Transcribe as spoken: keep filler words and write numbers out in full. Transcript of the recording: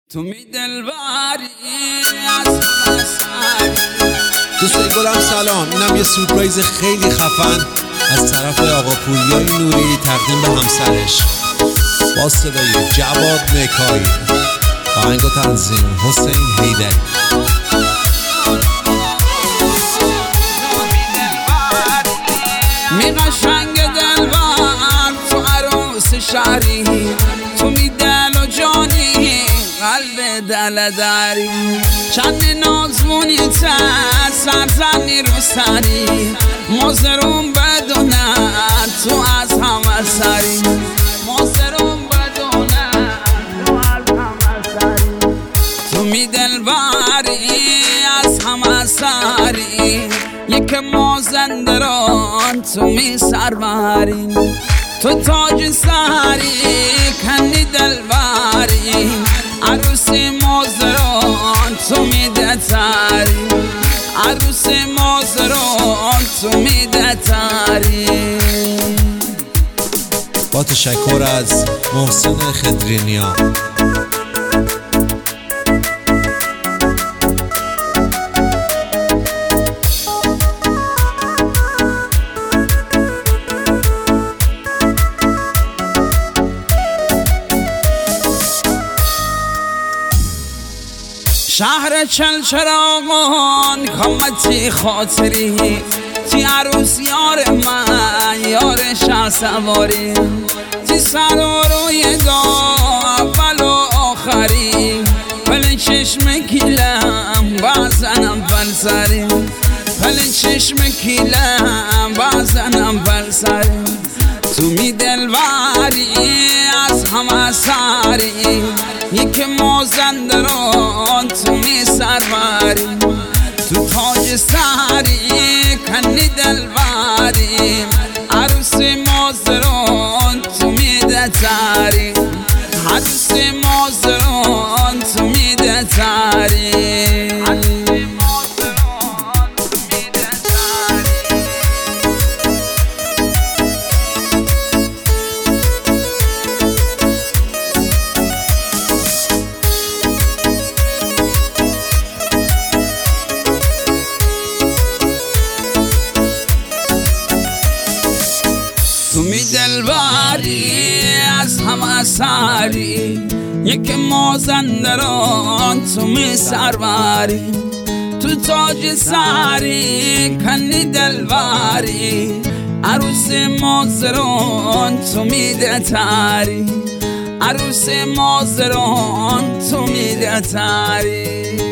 تو می دلبری از مساری. دوستای گلم سلام، اینم یه سورپرایز خیلی خفن از طرف آقا پوریای نوری تقدیم به همسرش با صدای جواد مکایی، آهنگ و تنظیم حسین حیدری. می قشنگ دلبر تو عروس شهری، تو می دل و جانی قلب دل داری، چند نازمونی تا سرزنی رو سری، مزرون بدونن تو از همه سری، مزرون بدونن تو از همه سری. تو می دلبری از همه سری، یک مازندران تو می سربری، تو تاج سری کنی دلبری، عروسی مازران تو می دتاری، عروسی مازران تو می دتاری. با تشکر از محسن خدرینیا. شهر چل چراغان کامتی خاطری، تی عروس یار من یار شه سواری، تی سر و روی دا اول و آخری، پل چشم کیلم بزنم بل سری، پل چشم کیلم بزنم بل سری. تو می دلبری از همه سری، یک مازندران تو می سربری، تو تاج سری کنی دلبری، عروس مازران تو می دتاری، عروس مازران تو می دتاری. تو می دلبری از همه سری، یک مازندران تو می سربری، تو تاج سری کنی دلبری، عروس مازران تو می دتاری، عروس مازران تو می دتاری.